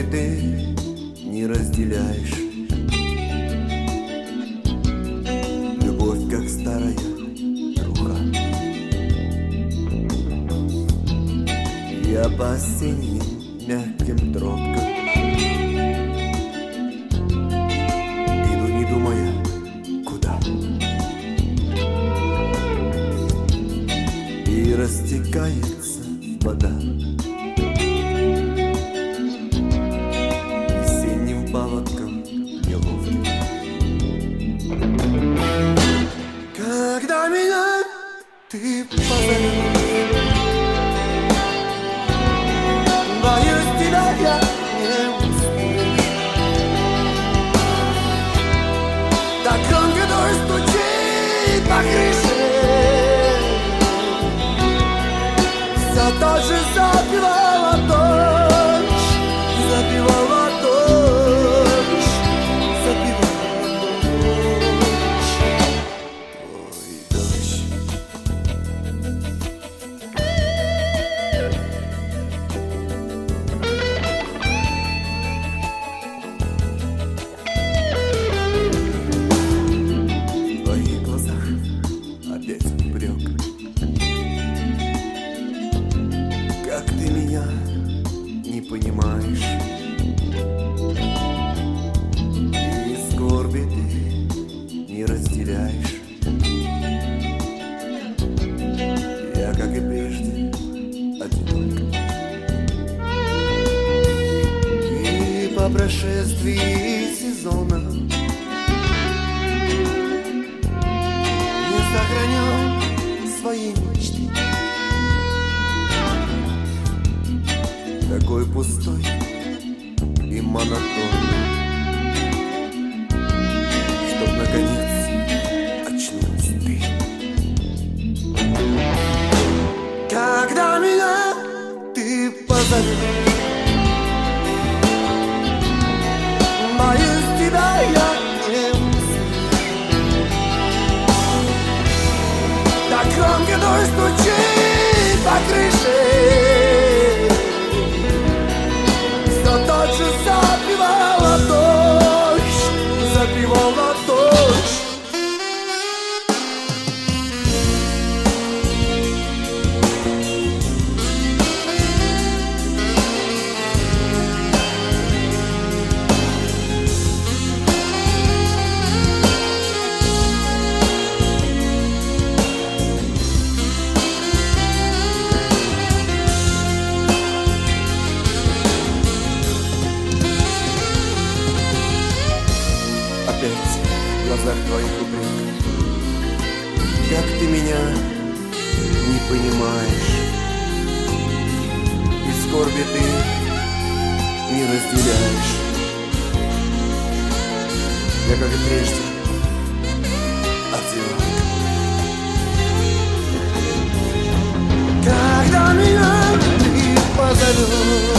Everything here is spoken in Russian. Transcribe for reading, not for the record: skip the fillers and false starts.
ты не разделяешь. Любовь, как старая труха. Я по осенним мягким тропкам иду, не думая, куда. И растекается вода весенним паводком неловким. Когда меня ты позовешь, боюсь, тебя я не успею. Так громко дождь стучит по крыше, все тот же запевала дождь, запевала дождь, запевала дождь, твой дождь. В твоих глазах опять упрек. Как ты меня не понимаешь, и скорби ты не разделяешь. Я, как и прежде, одинок. И по прошествии сезона не сохраню свои мечты. Такой пустой и монотонный, чтоб наконец очнулась ты. Когда меня ты позовешь, боюсь, тебя я не услышу. Так громко дождь стучит по крыше, тот же запевала дождь, запевала дождь. Опять в глазах твоих упрек. Как ты меня не понимаешь, и скорби ты не разделяешь. Я, как и прежде, одинок. Когда меня ты позовешь,